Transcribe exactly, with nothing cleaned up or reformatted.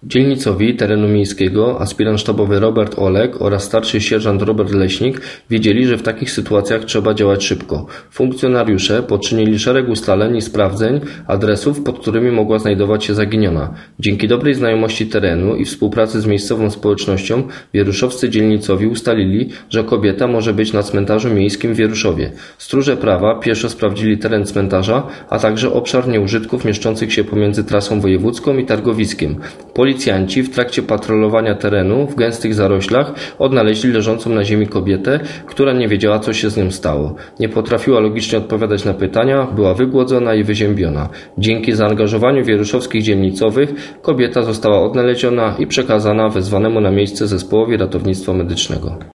Dzielnicowi terenu miejskiego, aspirant sztabowy Robert Olek oraz starszy sierżant Robert Leśnik wiedzieli, że w takich sytuacjach trzeba działać szybko. Funkcjonariusze poczynili szereg ustaleń i sprawdzeń adresów, pod którymi mogła znajdować się zaginiona. Dzięki dobrej znajomości terenu i współpracy z miejscową społecznością wieruszowscy dzielnicowi ustalili, że kobieta może być na cmentarzu miejskim w Wieruszowie. Stróże prawa pieszo sprawdzili teren cmentarza, a także obszar nieużytków mieszczących się pomiędzy trasą wojewódzką i targowiskiem. Policjanci w trakcie patrolowania terenu w gęstych zaroślach odnaleźli leżącą na ziemi kobietę, która nie wiedziała, co się z nią stało. Nie potrafiła logicznie odpowiadać na pytania, była wygłodzona i wyziębiona. Dzięki zaangażowaniu wieruszowskich dzielnicowych kobieta została odnaleziona i przekazana wezwanemu na miejsce zespołowi ratownictwa medycznego.